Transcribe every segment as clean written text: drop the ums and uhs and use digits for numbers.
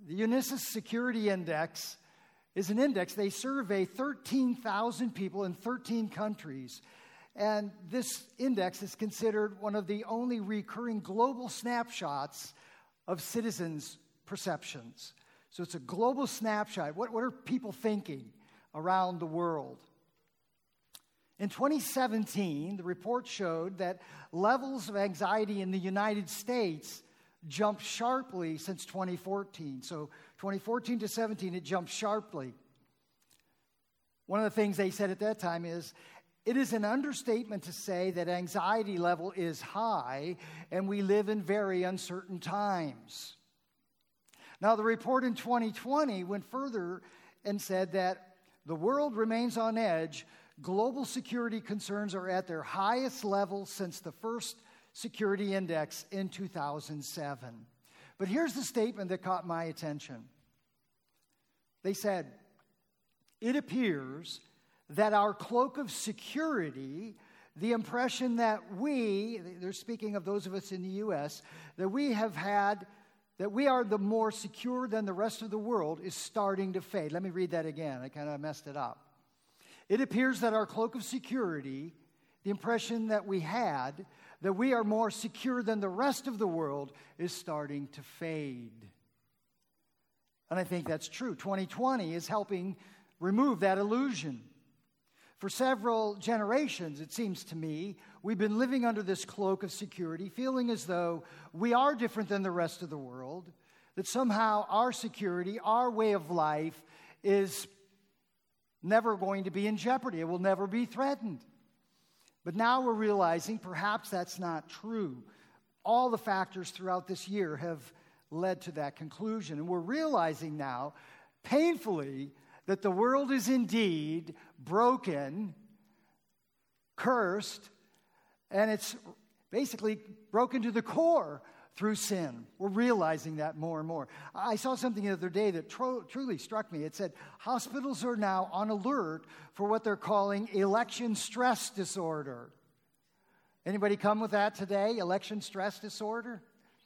The Unisys Security Index is an index. They survey 13,000 people in 13 countries. And this index is considered one of the only recurring global snapshots of citizens' perceptions. So it's a global snapshot. What are people thinking around the world? In 2017, the report showed that levels of anxiety in the United States jumped sharply since 2014. So 2014 to 17, it jumped sharply. One of the things they said at that time is, it is an understatement to say that anxiety level is high and we live in very uncertain times. Now, the report in 2020 went further and said that the world remains on edge. Global security concerns are at their highest level since the first security index in 2007. But here's the statement that caught my attention. They said, it appears that our cloak of security, the impression that they're speaking of those of us in the U.S., that we have had, that we are the more secure than the rest of the world is starting to fade. Let me read that again. I kind of messed it up. It appears that our cloak of security, the impression that we had, that we are more secure than the rest of the world, is starting to fade. And I think that's true. 2020 is helping remove that illusion. For several generations, it seems to me, we've been living under this cloak of security, feeling as though we are different than the rest of the world, that somehow our security, our way of life is never going to be in jeopardy. It will never be threatened. But now we're realizing perhaps that's not true. All the factors throughout this year have led to that conclusion. And we're realizing now, painfully, that the world is indeed broken, cursed, and it's basically broken to the core through sin. We're realizing that more and more. I saw something the other day that truly struck me. It said hospitals are now on alert for what they're calling election stress disorder. Anybody come with that today? Election stress disorder?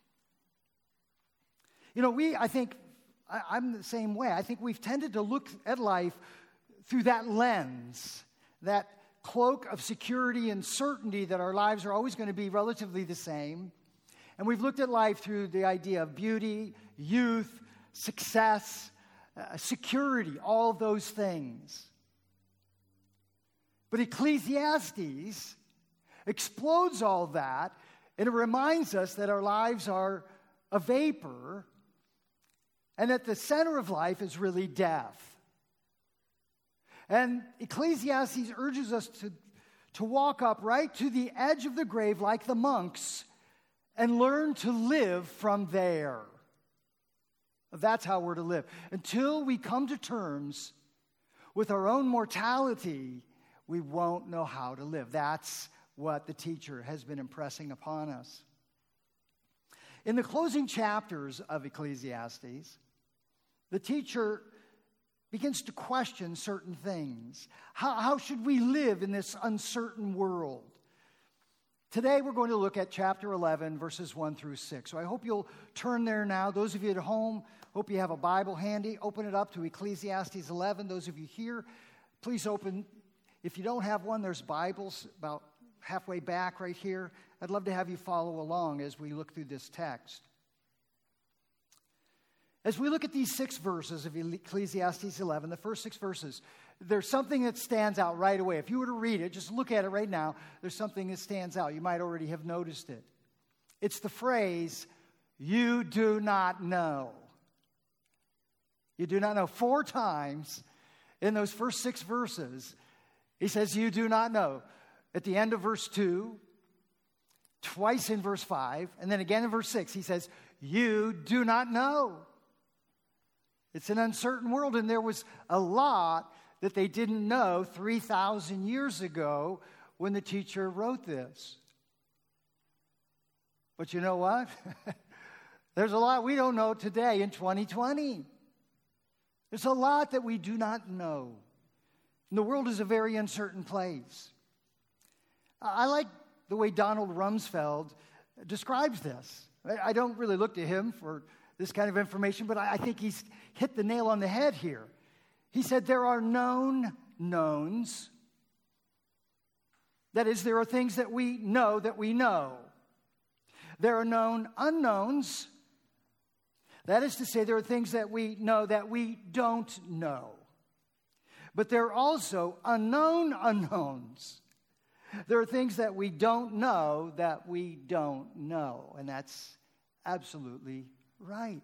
You know, I'm the same way. I think we've tended to look at life through that lens, that cloak of security and certainty that our lives are always going to be relatively the same. And we've looked at life through the idea of beauty, youth, success, security, all those things. But Ecclesiastes explodes all that, and it reminds us that our lives are a vapor, and at the center of life is really death. And Ecclesiastes urges us to walk up right to the edge of the grave like the monks and learn to live from there. That's how we're to live. Until we come to terms with our own mortality, we won't know how to live. That's what the teacher has been impressing upon us. In the closing chapters of Ecclesiastes, the teacher begins to question certain things. How should we live in this uncertain world? Today we're going to look at chapter 11, verses 1 through 6. So I hope you'll turn there now. Those of you at home, hope you have a Bible handy. Open it up to Ecclesiastes 11. Those of you here, please open. If you don't have one, there's Bibles about halfway back right here. I'd love to have you follow along as we look through this text. As we look at these 6 verses of Ecclesiastes 11, the first 6 verses, there's something that stands out right away. If you were to read it, just look at it right now, there's something that stands out. You might already have noticed it. It's the phrase, "You do not know." You do not know. 4 times in those first 6 verses, he says, "You do not know." At the end of verse 2, twice in verse 5, and then again in verse 6, he says, "You do not know." It's an uncertain world, and there was a lot that they didn't know 3,000 years ago when the teacher wrote this. But you know what? There's a lot we don't know today in 2020. There's a lot that we do not know. And the world is a very uncertain place. I like the way Donald Rumsfeld describes this. I don't really look to him for this kind of information, but I think he's hit the nail on the head here. He said there are known knowns. That is, there are things that we know that we know. There are known unknowns. That is to say, there are things that we know that we don't know. But there are also unknown unknowns. There are things that we don't know that we don't know. And that's absolutely right.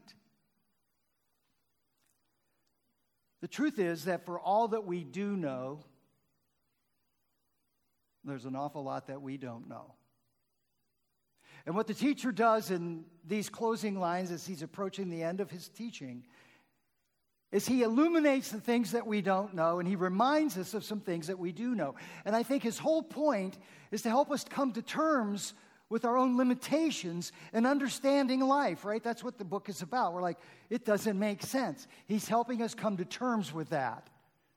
The truth is that for all that we do know, there's an awful lot that we don't know. And what the teacher does in these closing lines as he's approaching the end of his teaching is he illuminates the things that we don't know, and he reminds us of some things that we do know. And I think his whole point is to help us come to terms with our own limitations and understanding life, right? That's what the book is about. We're like, it doesn't make sense. He's helping us come to terms with that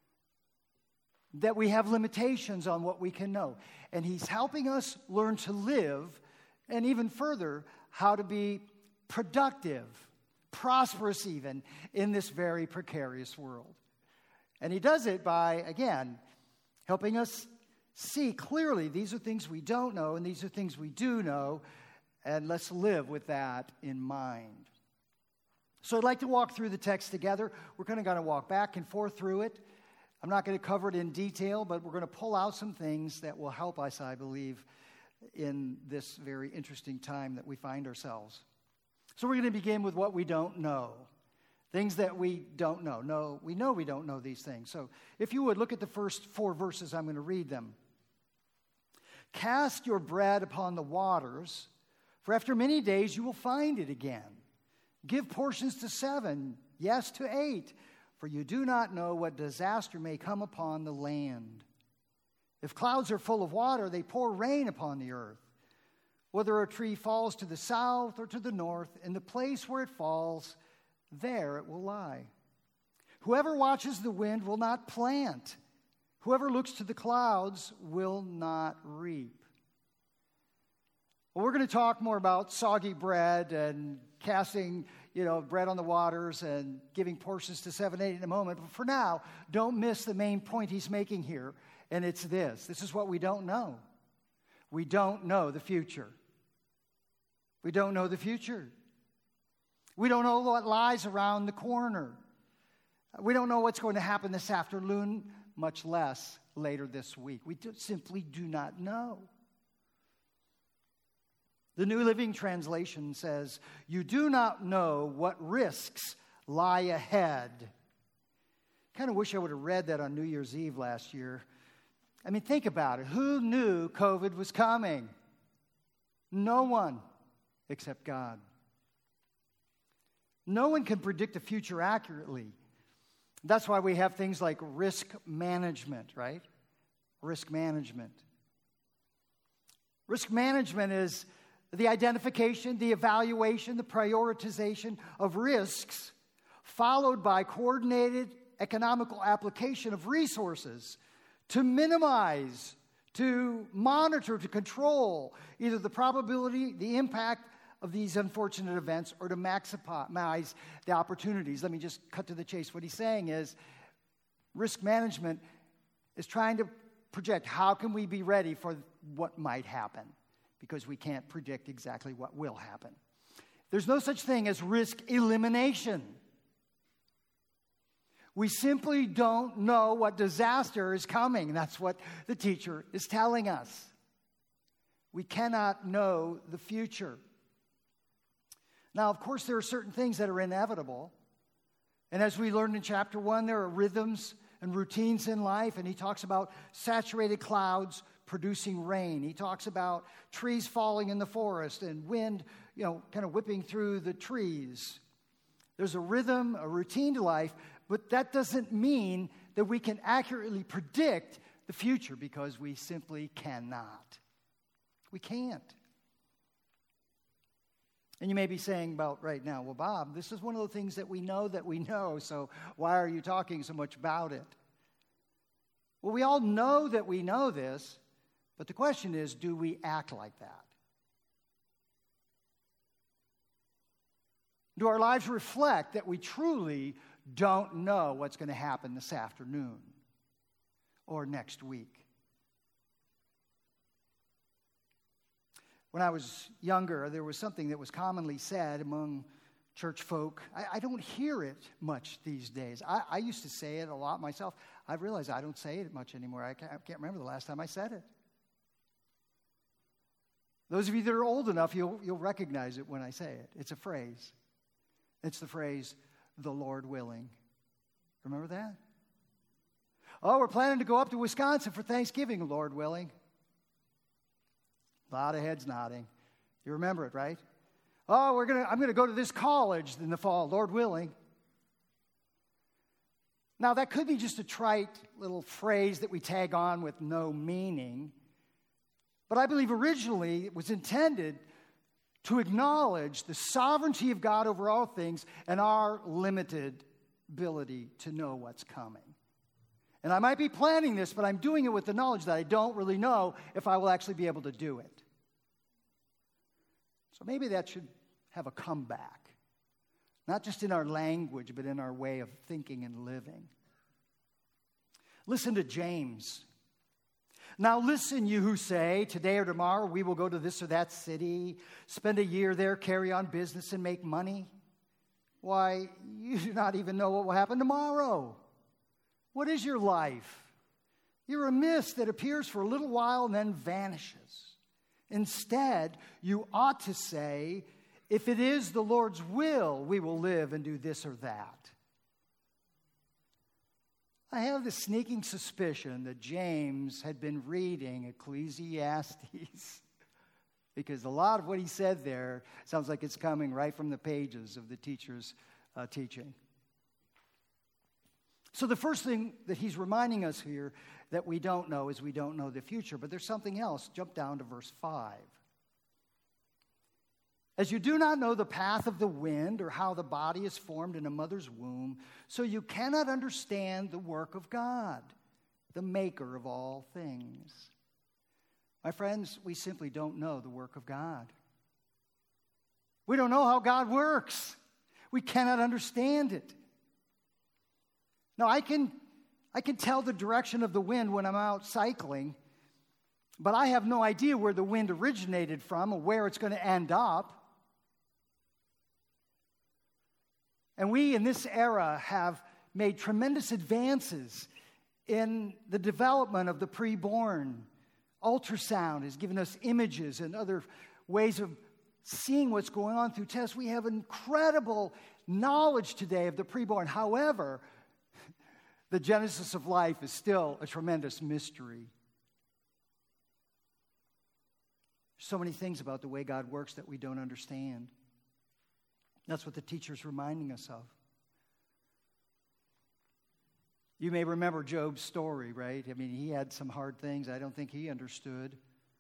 we have limitations on what we can know. And he's helping us learn to live, and even further, how to be productive, prosperous even, in this very precarious world. And he does it by, again, helping us see clearly these are things we don't know and these are things we do know, and let's live with that in mind. So I'd like to walk through the text together. We're going to walk back and forth through it. I'm not going to cover it in detail, but we're going to pull out some things that will help us, I believe, in this very interesting time that we find ourselves. So we're going to begin with what we don't know. Things that we don't know. No, we know we don't know these things. So if you would, look at the first 4 verses. I'm going to read them. Cast your bread upon the waters, for after many days you will find it again. Give portions to 7, yes, to 8, for you do not know what disaster may come upon the land. If clouds are full of water, they pour rain upon the earth. Whether a tree falls to the south or to the north, in the place where it falls, there it will lie. Whoever watches the wind will not plant. Whoever looks to the clouds will not reap. Well, we're going to talk more about soggy bread and casting, bread on the waters and giving portions to 7, 8 in a moment. But for now, don't miss the main point he's making here, and it's this. This is what we don't know. We don't know the future. We don't know the future. We don't know what lies around the corner. We don't know what's going to happen this afternoon, much less later this week. We simply do not know. The New Living Translation says, you do not know what risks lie ahead. Kind of wish I would have read that on New Year's Eve last year. I mean, think about it. Who knew COVID was coming? No one except God. No one can predict the future accurately. That's why we have things like risk management, right? Risk management. Risk management is the identification, the evaluation, the prioritization of risks, followed by coordinated economical application of resources to minimize, to monitor, to control either the probability, the impact of these unfortunate events, or to maximize the opportunities. Let me just cut to the chase. What he's saying is risk management is trying to project how can we be ready for what might happen, because we can't predict exactly what will happen. There's no such thing as risk elimination. We simply don't know what disaster is coming. That's what the teacher is telling us. We cannot know the future. Now, of course, there are certain things that are inevitable. And as we learned in chapter 1, there are rhythms and routines in life. And he talks about saturated clouds producing rain. He talks about trees falling in the forest and wind, kind of whipping through the trees. There's a rhythm, a routine to life, but that doesn't mean that we can accurately predict the future, because we simply cannot. We can't. And you may be saying about right now, well, Bob, this is one of the things that we know, so why are you talking so much about it? Well, we all know that we know this, but the question is, do we act like that? Do our lives reflect that we truly don't know what's going to happen this afternoon or next week? When I was younger, there was something that was commonly said among church folk. I don't hear it much these days. I used to say it a lot myself. I've realized I don't say it much anymore. I can't remember the last time I said it. Those of you that are old enough, you'll recognize it when I say it. It's a phrase. It's the phrase, "the Lord willing." Remember that? Oh, we're planning to go up to Wisconsin for Thanksgiving, Lord willing. A lot of heads nodding. You remember it, right? Oh, I'm going to go to this college in the fall, Lord willing. Now, that could be just a trite little phrase that we tag on with no meaning. But I believe originally it was intended to acknowledge the sovereignty of God over all things and our limited ability to know what's coming. And I might be planning this, but I'm doing it with the knowledge that I don't really know if I will actually be able to do it. So maybe that should have a comeback, not just in our language, but in our way of thinking and living. Listen to James. Now listen, you who say, today or tomorrow we will go to this or that city, spend a year there, carry on business, and make money. Why, you do not even know what will happen tomorrow. What is your life? You're a mist that appears for a little while and then vanishes. Instead, you ought to say, if it is the Lord's will, we will live and do this or that. I have this sneaking suspicion that James had been reading Ecclesiastes because a lot of what he said there sounds like it's coming right from the pages of the teacher's teaching. So the first thing that he's reminding us here that we don't know is we don't know the future. But there's something else. Jump down to verse 5. As you do not know the path of the wind or how the body is formed in a mother's womb, so you cannot understand the work of God, the maker of all things. My friends, we simply don't know the work of God. We don't know how God works. We cannot understand it. Now, I can tell the direction of the wind when I'm out cycling, but I have no idea where the wind originated from or where it's going to end up. And we in this era have made tremendous advances in the development of the preborn. Ultrasound has given us images and other ways of seeing what's going on through tests. We have incredible knowledge today of the preborn. However, the genesis of life is still a tremendous mystery. So many things about the way God works that we don't understand. That's what the teacher's reminding us of. You may remember Job's story, right? I mean, he had some hard things I don't think he understood.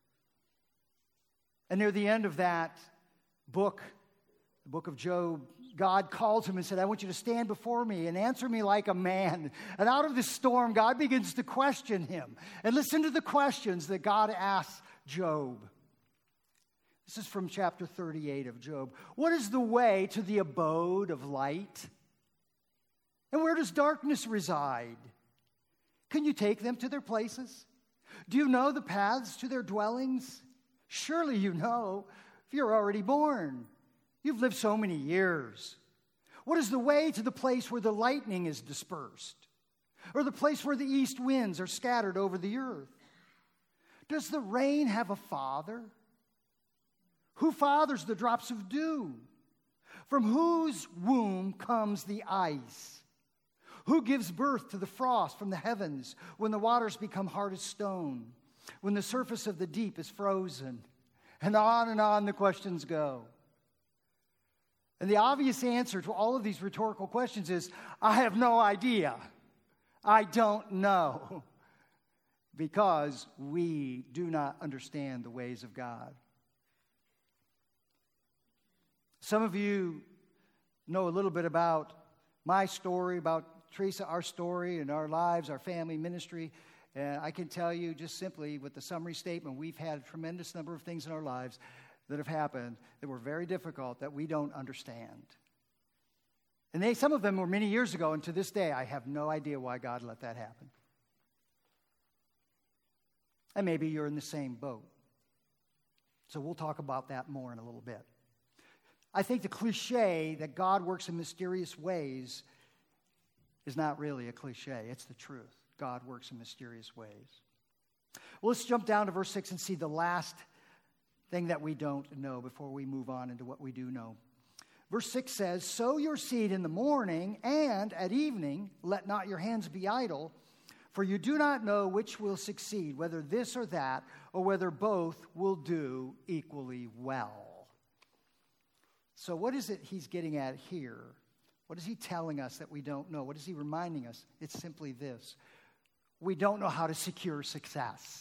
And near the end of that book, the book of Job, God called him and said, I want you to stand before me and answer me like a man. And out of this storm, God begins to question him. And listen to the questions that God asks Job. This is from chapter 38 of Job. What is the way to the abode of light? And where does darkness reside? Can you take them to their places? Do you know the paths to their dwellings? Surely you know, if you're already born. You've lived so many years. What is the way to the place where the lightning is dispersed? Or the place where the east winds are scattered over the earth? Does the rain have a father? Who fathers the drops of dew? From whose womb comes the ice? Who gives birth to the frost from the heavens when the waters become hard as stone, when the surface of the deep is frozen? And on the questions go. And the obvious answer to all of these rhetorical questions is, I have no idea. I don't know. Because we do not understand the ways of God. Some of you know a little bit about my story, about Teresa, our story, and our lives, our family ministry. And I can tell you just simply with the summary statement, we've had a tremendous number of things in our lives that have happened that were very difficult, that we don't understand. And some of them were many years ago, and to this day, I have no idea why God let that happen. And maybe you're in the same boat. So we'll talk about that more in a little bit. I think the cliche that God works in mysterious ways is not really a cliche. It's the truth. God works in mysterious ways. Well, let's jump down to verse 6 and see the last thing that we don't know before we move on into what we do know. Verse 6 says, "Sow your seed in the morning, and at evening let not your hands be idle, for you do not know which will succeed, whether this or that, or whether both will do equally well." So what is it he's getting at here? What is he telling us that we don't know? What is he reminding us? It's simply this. We don't know how to secure success.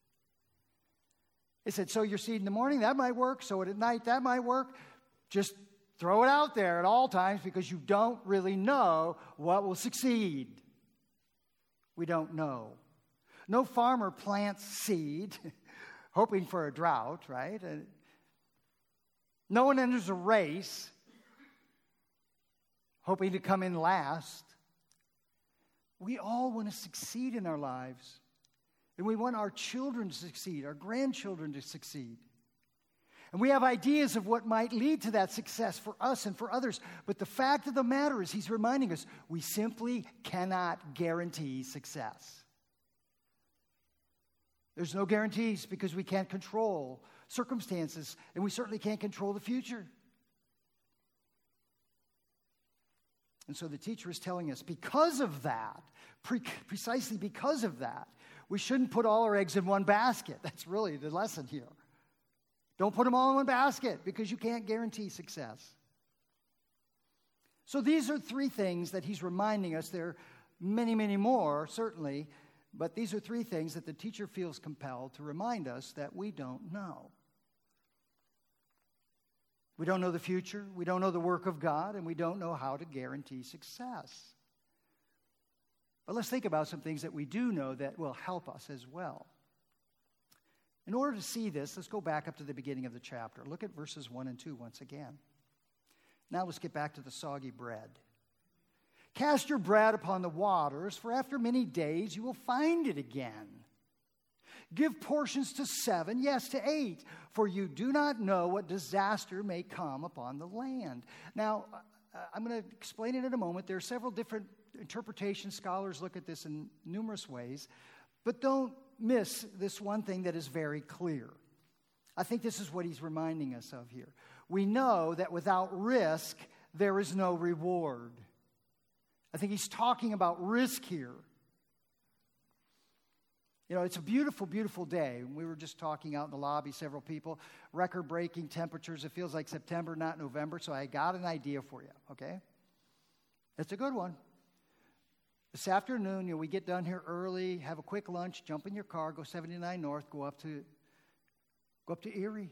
He said, sow your seed in the morning, that might work. Sow it at night, that might work. Just throw it out there at all times because you don't really know what will succeed. We don't know. No farmer plants seed hoping for a drought, right? No one enters a race hoping to come in last. We all want to succeed in our lives. And we want our children to succeed, our grandchildren to succeed. And we have ideas of what might lead to that success for us and for others. But the fact of the matter is, he's reminding us, we simply cannot guarantee success. There's no guarantees because we can't control circumstances, and we certainly can't control the future. And so the teacher is telling us, because of that, precisely because of that, we shouldn't put all our eggs in one basket. That's really the lesson here. Don't put them all in one basket because you can't guarantee success. So these are three things that he's reminding us. There are many, many more, certainly, but these are three things that the teacher feels compelled to remind us that we don't know. We don't know the future, we don't know the work of God, and we don't know how to guarantee success. But let's think about some things that we do know that will help us as well. In order to see this, let's go back up to the beginning of the chapter. Look at verses 1 and 2 once again. Now let's get back to the soggy bread. "Cast your bread upon the waters, for after many days you will find it again. Give portions to 7, yes, to 8, for you do not know what disaster may come upon the land." Now, I'm going to explain it in a moment. There are several different interpretations. Scholars look at this in numerous ways. But don't miss this one thing that is very clear. I think this is what he's reminding us of here. We know that without risk, there is no reward. I think he's talking about risk here. You know, it's a beautiful, beautiful day. We were just talking out in the lobby, several people, record-breaking temperatures. It feels like September, not November, so I got an idea for you, okay? It's a good one. This afternoon, we get done here early, have a quick lunch, jump in your car, go 79 North, go up to Erie.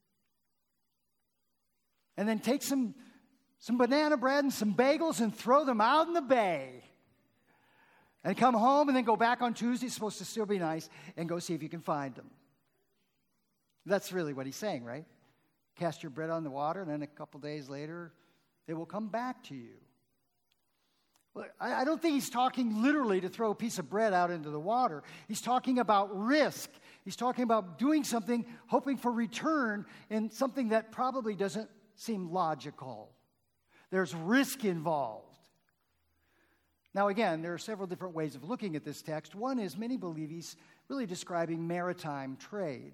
And then take some banana bread and some bagels and throw them out in the bay. And come home and then go back on Tuesday, it's supposed to still be nice, and go see if you can find them. That's really what he's saying, right? Cast your bread on the water, and then a couple days later, they will come back to you. Well, I don't think he's talking literally to throw a piece of bread out into the water. He's talking about risk. He's talking about doing something, hoping for return in something that probably doesn't seem logical. There's risk involved. Now, again, there are several different ways of looking at this text. One is many believe he's really describing maritime trade.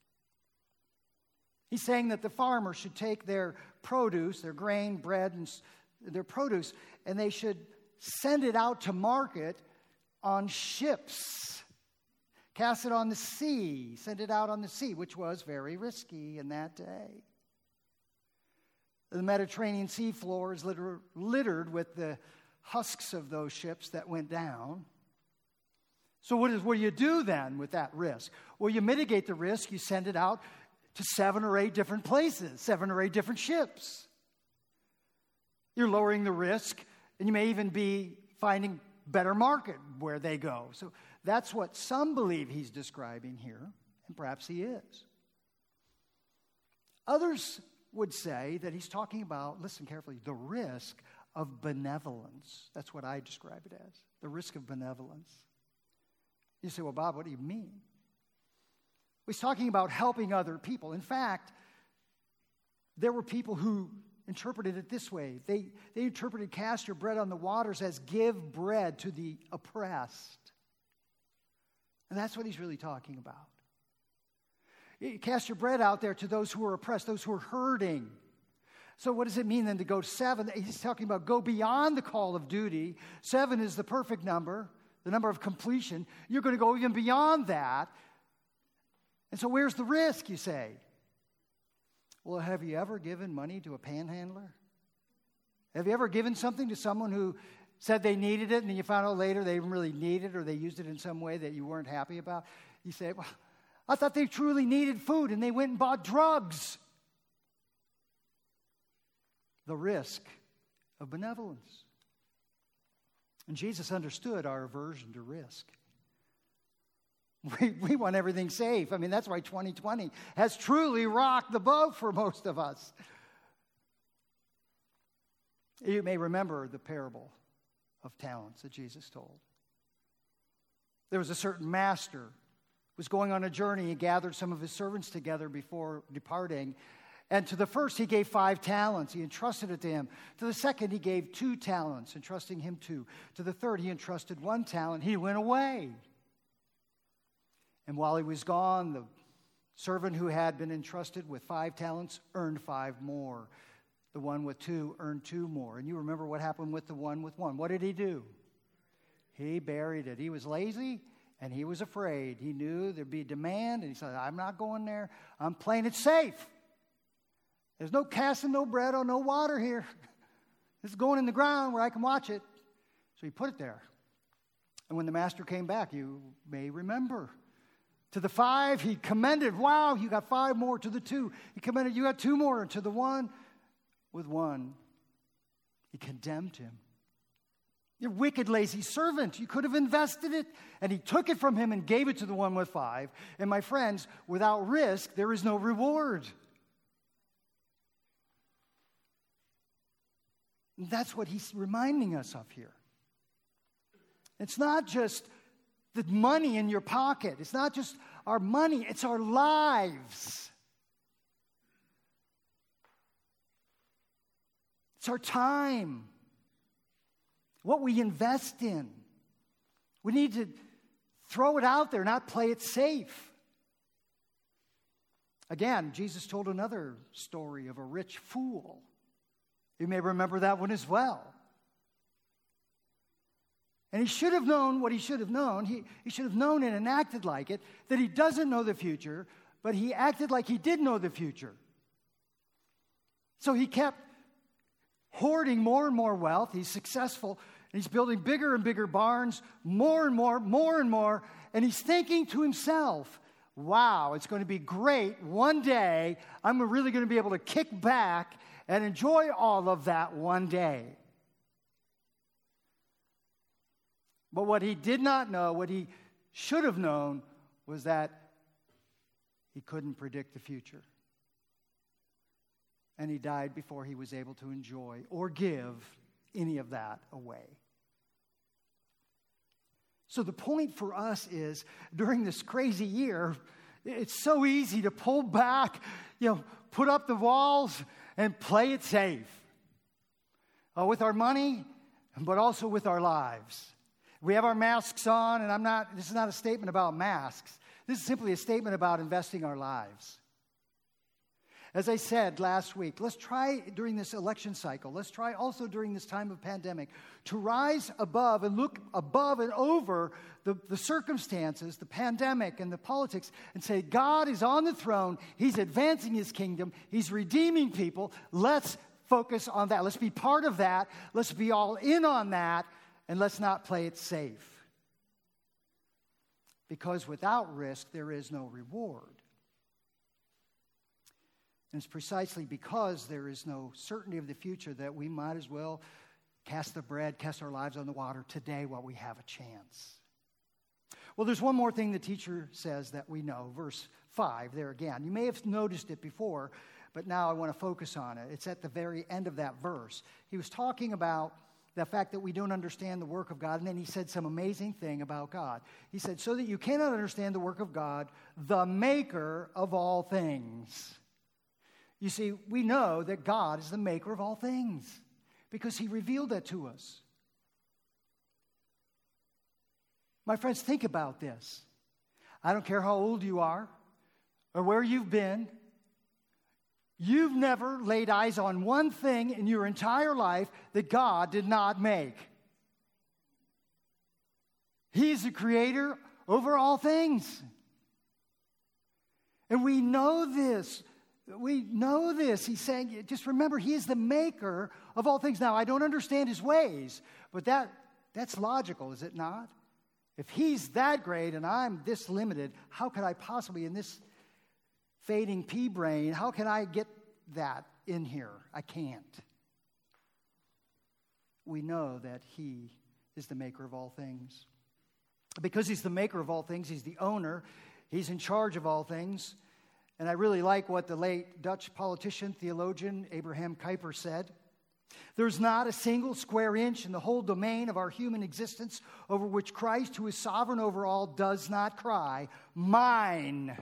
He's saying that the farmer should take their produce, their grain, bread, and their produce, and they should send it out to market on ships. Cast it on the sea, send it out on the sea, which was very risky in that day. The Mediterranean seafloor is littered with the husks of those ships that went down. So what do you do then with that risk? Well, you mitigate the risk. You send it out to 7 or 8 different places, 7 or 8 different ships. You're lowering the risk, and you may even be finding better market where they go. So that's what some believe he's describing here, and perhaps he is. Others would say that he's talking about, listen carefully, the risk of benevolence. That's what I describe it as, the risk of benevolence. You say, well, Bob, what do you mean? He's talking about helping other people. In fact, there were people who interpreted it this way. They interpreted cast your bread on the waters as give bread to the oppressed. And that's what he's really talking about. You cast your bread out there to those who are oppressed, those who are hurting. So what does it mean then to go 7? He's talking about go beyond the call of duty. 7 is the perfect number, the number of completion. You're going to go even beyond that. And so where's the risk, you say? Well, have you ever given money to a panhandler? Have you ever given something to someone who said they needed it and then you found out later they didn't really need it or they used it in some way that you weren't happy about? You say, well, I thought they truly needed food and they went and bought drugs. The risk of benevolence. And Jesus understood our aversion to risk. We want everything safe. I mean, that's why 2020 has truly rocked the boat for most of us. You may remember the parable of talents that Jesus told. There was a certain master who was going on a journey. He gathered some of his servants together before departing. And to the first, he gave 5 talents. He entrusted it to him. To the second, he gave 2 talents, entrusting him 2. To the third, he entrusted 1 talent. He went away. And while he was gone, the servant who had been entrusted with 5 talents earned 5 more. The one with 2 earned 2 more. And you remember what happened with the one with 1. What did he do? He buried it. He was lazy and he was afraid. He knew there'd be demand and he said, I'm not going there. I'm playing it safe. There's no casting, no bread, or no water here. This is going in the ground where I can watch it. So he put it there. And when the master came back, you may remember, to the 5, he commended, wow, you got 5 more. To the 2, he commended, you got 2 more. And to the one with 1, he condemned him. You wicked, lazy servant, you could have invested it. And he took it from him and gave it to the one with 5. And my friends, without risk, there is no reward. And that's what he's reminding us of here. It's not just the money in your pocket. It's not just our money. It's our lives. It's our time. What we invest in. We need to throw it out there, not play it safe. Again, Jesus told another story of a rich fool. You may remember that one as well. And he should have known what he should have known. He should have known it and acted like it, that he doesn't know the future, but he acted like he did know the future. So he kept hoarding more and more wealth. He's successful, and he's building bigger and bigger barns, more and more, more and more, and he's thinking to himself, wow, it's going to be great. One day, I'm really going to be able to kick back and enjoy all of that one day. But what he did not know, what he should have known, was that he couldn't predict the future. And he died before he was able to enjoy or give any of that away. So the point for us is, during this crazy year, it's so easy to pull back, put up the walls and play it safe. With our money, but also with our lives. We have our masks on, and this is not a statement about masks. This is simply a statement about investing our lives. As I said last week, let's try during this election cycle, let's try also during this time of pandemic, to rise above and look above and over the circumstances, the pandemic and the politics, and say, God is on the throne, He's advancing His kingdom, He's redeeming people. Let's focus on that. Let's be part of that. Let's be all in on that. And let's not play it safe. Because without risk, there is no reward. And it's precisely because there is no certainty of the future that we might as well cast our lives on the water today while we have a chance. Well, there's one more thing the teacher says that we know. Verse 5 there again. You may have noticed it before, but now I want to focus on it. It's at the very end of that verse. He was talking about the fact that we don't understand the work of God, and then he said some amazing thing about God. He said, so that you cannot understand the work of God, the maker of all things. You see, we know that God is the maker of all things because he revealed that to us. My friends, think about this. I don't care how old you are or where you've been. You've never laid eyes on one thing in your entire life that God did not make. He's the creator over all things. And we know this. We know this. He's saying, just remember, he is the maker of all things. Now, I don't understand his ways, but that's logical, is it not? If he's that great and I'm this limited, how could I possibly, in this fading pea brain, how can I get that in here? I can't. We know that he is the maker of all things. Because he's the maker of all things, he's the owner, he's in charge of all things. And I really like what the late Dutch politician, theologian Abraham Kuyper said. There's not a single square inch in the whole domain of our human existence over which Christ, who is sovereign over all, does not cry, mine.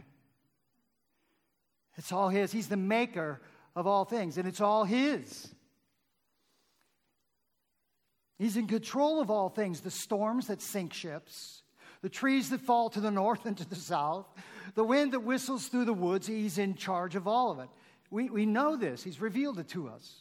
It's all his. He's the maker of all things, and it's all his. He's in control of all things, the storms that sink ships, the trees that fall to the north and to the south, the wind that whistles through the woods. He's in charge of all of it. We know this. He's revealed it to us.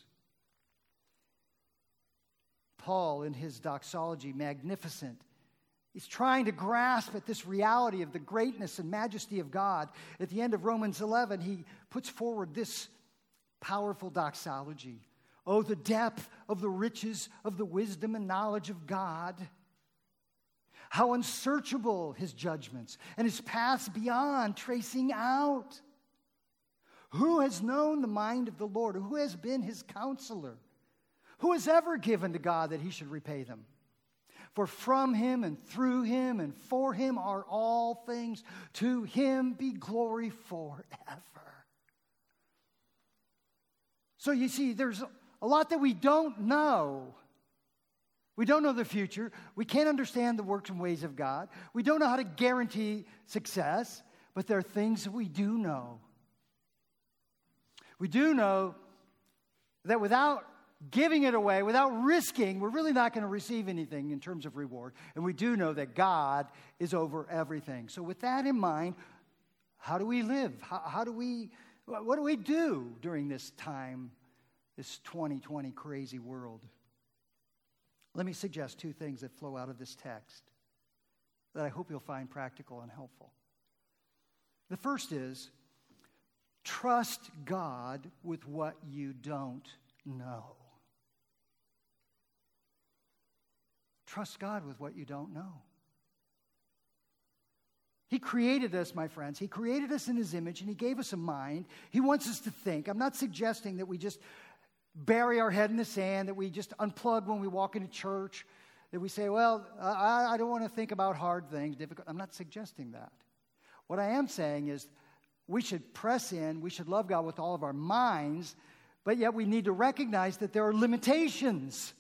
Paul, in his doxology, magnificent, he's trying to grasp at this reality of the greatness and majesty of God. At the end of Romans 11, he puts forward this powerful doxology. Oh, the depth of the riches of the wisdom and knowledge of God. How unsearchable his judgments and his paths beyond tracing out. Who has known the mind of the Lord? Who has been his counselor? Who has ever given to God that he should repay them? For from him and through him and for him are all things. To him be glory forever. So you see, there's a lot that we don't know. We don't know the future. We can't understand the works and ways of God. We don't know how to guarantee success, but there are things that we do know. We do know that without giving it away, without risking, we're really not going to receive anything in terms of reward. And we do know that God is over everything. So with that in mind, how do we live? What do we do during this time, this 2020 crazy world? Let me suggest two things that flow out of this text that I hope you'll find practical and helpful. The first is, trust God with what you don't know. Trust God with what you don't know. He created us, my friends. He created us in his image, and he gave us a mind. He wants us to think. I'm not suggesting that we just bury our head in the sand, that we just unplug when we walk into church, that we say, well, I don't want to think about hard things, difficult. I'm not suggesting that. What I am saying is we should press in, we should love God with all of our minds, but yet we need to recognize that there are limitations.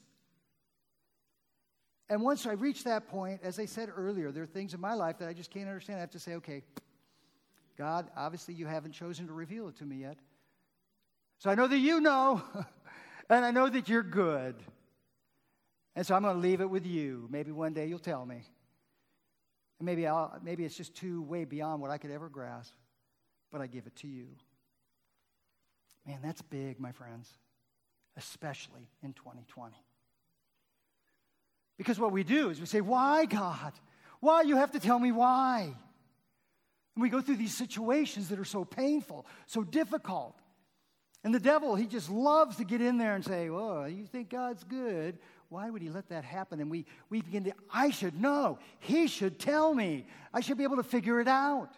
And once I reach that point, as I said earlier, there are things in my life that I just can't understand. I have to say, okay, God, obviously you haven't chosen to reveal it to me yet. So I know that you know, and I know that you're good. And so I'm going to leave it with you. Maybe one day you'll tell me. And maybe it's just way beyond what I could ever grasp, but I give it to you. Man, that's big, my friends, especially in 2020. Because what we do is we say, why, God? Why? You have to tell me why. And we go through these situations that are so painful, so difficult. And the devil, he just loves to get in there and say, oh, you think God's good? Why would he let that happen? And we begin to, I should know. He should tell me. I should be able to figure it out.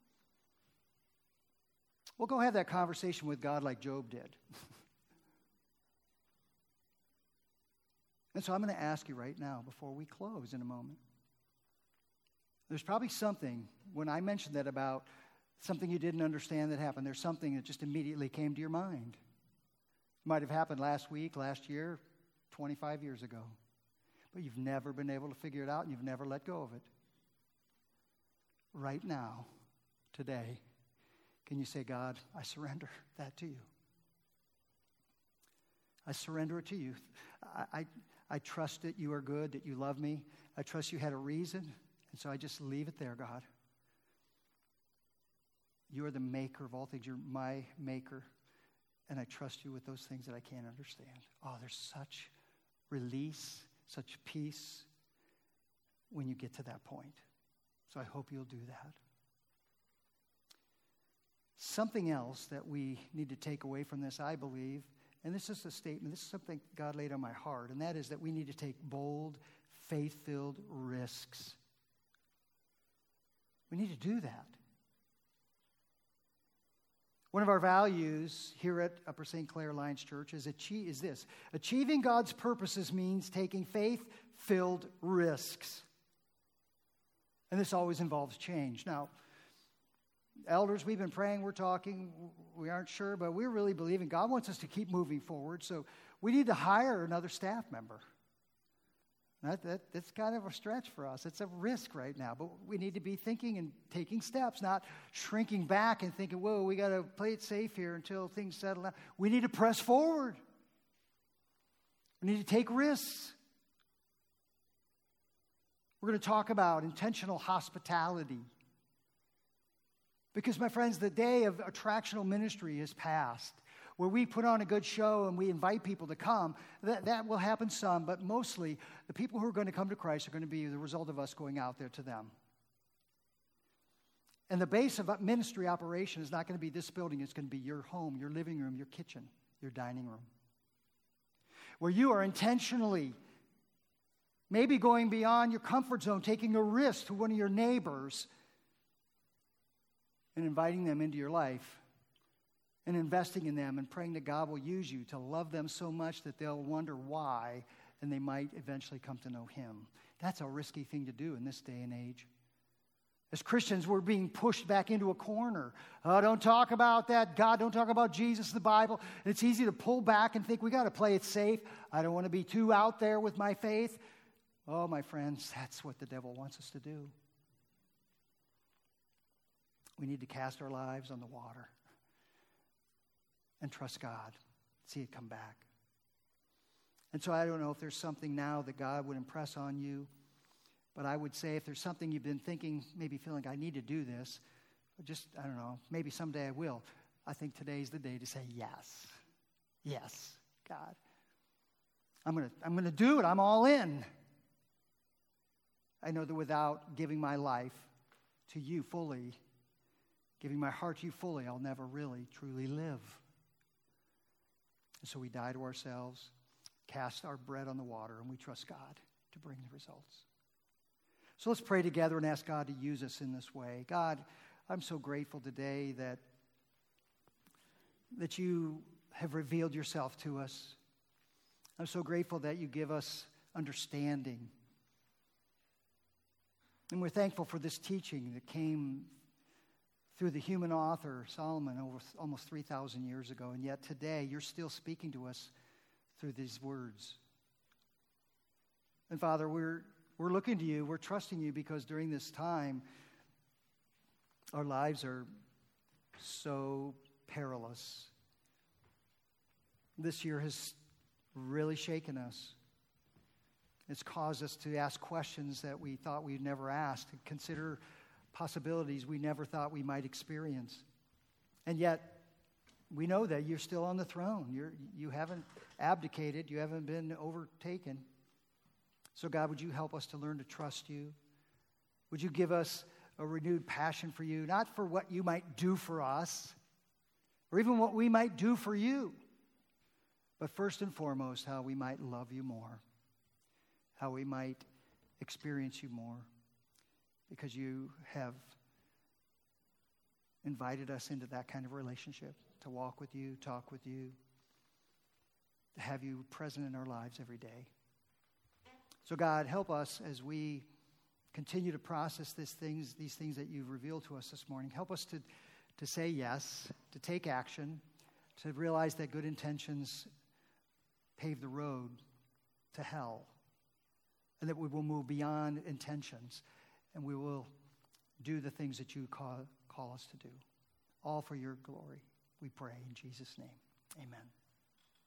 Well, go have that conversation with God like Job did. And so I'm going to ask you right now, before we close in a moment. There's probably something, when I mentioned that about Something you didn't understand that happened. There's something that just immediately came to your mind. It might have happened last week, last year, 25 years ago. But you've never been able to figure it out, and you've never let go of it. Right now, today, can you say, God, I surrender that to you? I surrender it to you. I trust that you are good, that you love me. I trust you had a reason, and so I just leave it there, God. You are the maker of all things. You're my maker, and I trust you with those things that I can't understand. Oh, there's such release, such peace when you get to that point. So I hope you'll do that. Something else that we need to take away from this, I believe, and this is a statement, this is something God laid on my heart, and that is that we need to take bold, faith-filled risks. We need to do that. One of our values here at Upper St. Clair Alliance Church is this. Achieving God's purposes means taking faith-filled risks. And this always involves change. Now, elders, we've been praying, we're talking, we aren't sure, but we're really believing God wants us to keep moving forward. So we need to hire another staff member. That's kind of a stretch for us. It's a risk right now, but we need to be thinking and taking steps, not shrinking back and thinking, whoa, we got to play it safe here until things settle down. We need to press forward. We need to take risks. We're going to talk about intentional hospitality. Because, my friends, the day of attractional ministry is past, where we put on a good show and we invite people to come. That will happen some, but mostly the people who are going to come to Christ are going to be the result of us going out there to them. And the base of ministry operation is not going to be this building. It's going to be your home, your living room, your kitchen, your dining room, where you are intentionally maybe going beyond your comfort zone, taking a risk to one of your neighbors and inviting them into your life and investing in them and praying that God will use you to love them so much that they'll wonder why, and they might eventually come to know Him. That's a risky thing to do in this day and age. As Christians, we're being pushed back into a corner. Oh, don't talk about that. God, don't talk about Jesus, the Bible. And it's easy to pull back and think, we got to play it safe. I don't want to be too out there with my faith. Oh, my friends, that's what the devil wants us to do. We need to cast our lives on the water and trust God, see it come back. And so I don't know if there's something now that God would impress on you, but I would say if there's something you've been thinking, maybe feeling I need to do this, I don't know, maybe someday I will. I think today's the day to say yes. Yes, God. I'm going to do it. I'm all in. I know that without giving my life to you fully, giving my heart to you fully, I'll never really, truly live. And so we die to ourselves, cast our bread on the water, and we trust God to bring the results. So let's pray together and ask God to use us in this way. God, I'm so grateful today that you have revealed yourself to us. I'm so grateful that you give us understanding. And we're thankful for this teaching that came through the human author, Solomon, over almost 3,000 years ago. And yet today, you're still speaking to us through these words. And Father, we're looking to you, we're trusting you, because during this time, our lives are so perilous. This year has really shaken us. It's caused us to ask questions that we thought we'd never ask, to consider possibilities we never thought we might experience. And yet, we know that you're still on the throne. You haven't abdicated. You haven't been overtaken. So God, would you help us to learn to trust you? Would you give us a renewed passion for you, not for what you might do for us, or even what we might do for you, but first and foremost, how we might love you more, how we might experience you more, because you have invited us into that kind of relationship, to walk with you, talk with you, to have you present in our lives every day. So God, help us as we continue to process these things that you've revealed to us this morning. Help us to say yes, to take action, to realize that good intentions pave the road to hell, and that we will move beyond intentions, and we will do the things that you call us to do, all for your glory. We pray in Jesus' name. Amen.